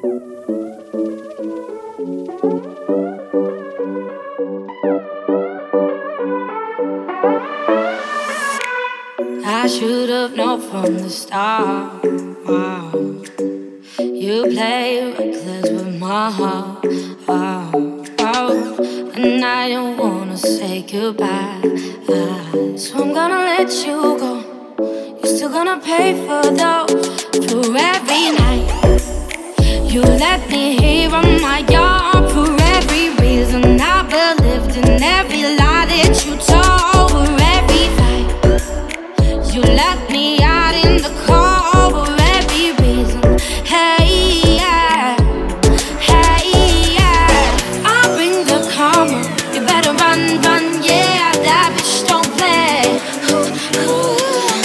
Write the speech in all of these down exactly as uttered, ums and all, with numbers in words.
I should have known from the start. Wow. You play reckless with my heart. Oh, oh. And I don't wanna say goodbye. Ah, so I'm gonna let you go. You're still gonna pay for those. For every night you let me hear on my yard. For every reason I believed in, every lie that you told. For every fight you let me out in the cold. For every reason, hey yeah, hey yeah. I'll bring the karma. You better run, run, yeah. That bitch don't play. Ooh, ooh, ooh,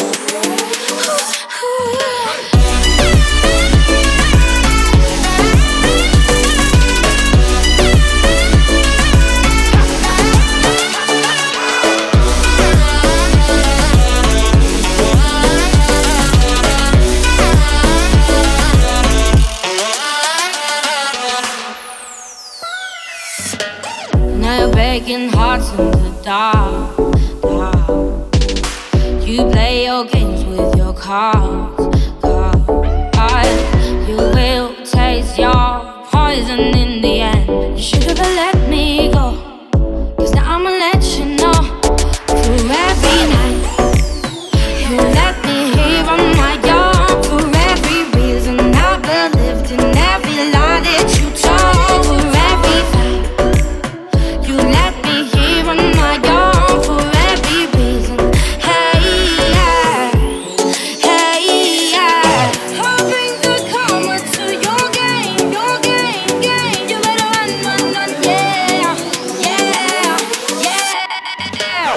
now you're breaking hearts in the dark, dark. You play your games with your cards, cards. You will taste your poison in the end. You should have let me go, 'cause now I'ma let you know. For every night you let me hear on my yard. For every reason I believed in, every lie that you told. For every fight you let me hear on my yard. For every reason, hey yeah, hey yeah. I'll bring the karma to your game, your game, game. You better run, run, run, yeah, yeah, yeah.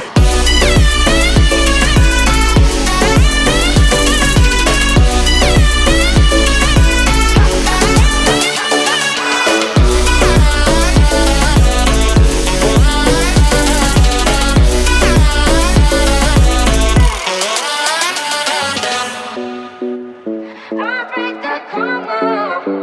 I'll bring the karma.